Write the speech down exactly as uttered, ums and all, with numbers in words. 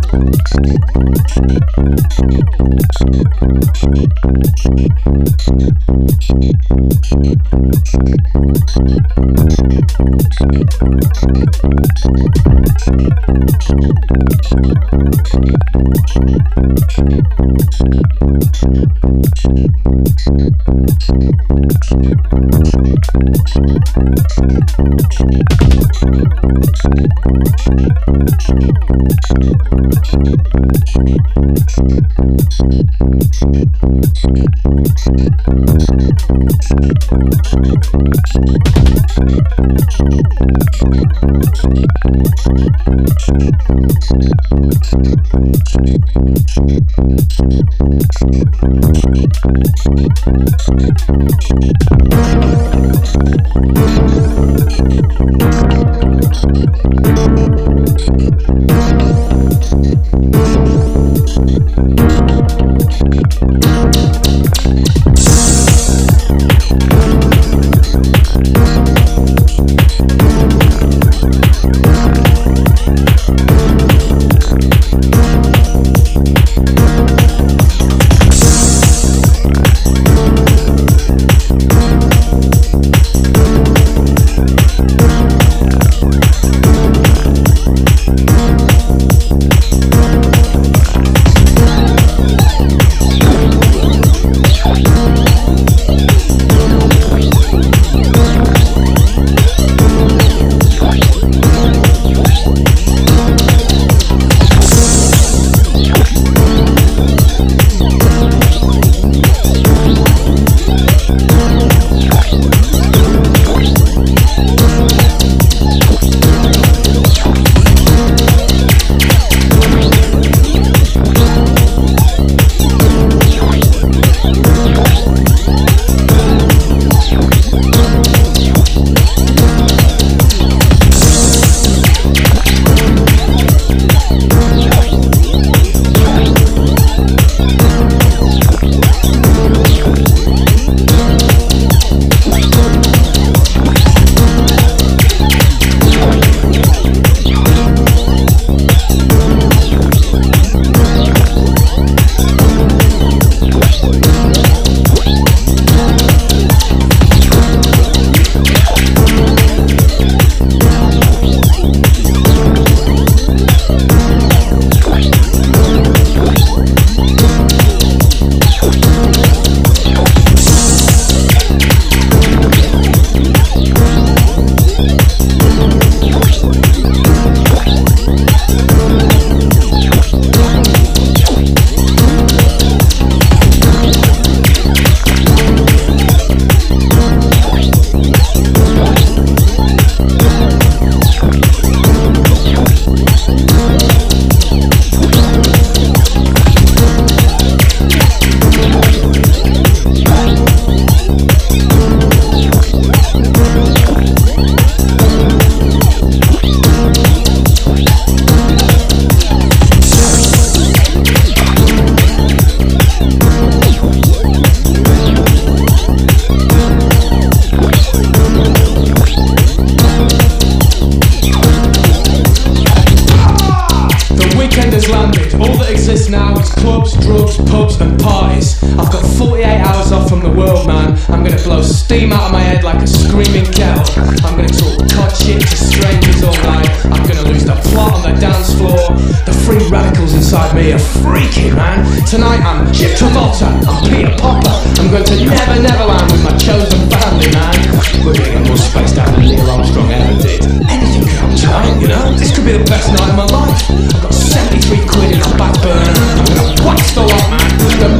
steam out of my head like a screaming kettle. I'm gonna talk cod shit to strangers all night. I'm gonna lose the plot on the dance floor. The free radicals inside me are freaking, man. Tonight I'm Jim Travolta, I'm Peter Popper. I'm going to Never Neverland with my chosen family, man. We're gonna get more spaced out than Neil Armstrong ever did. Anything could happen tonight, you know. This could be the best night of my life. I've got seventy-three quid in the back burner. I'm gonna wax the lot, man. The